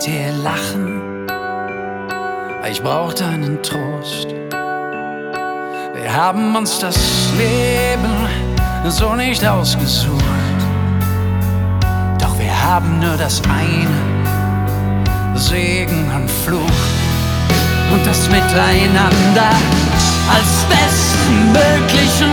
mit dir lachen, ich brauch deinen Trost. Wir haben uns das Leben so nicht ausgesucht, doch wir haben nur das eine, Segen und Fluch. Und das Miteinander als besten möglichen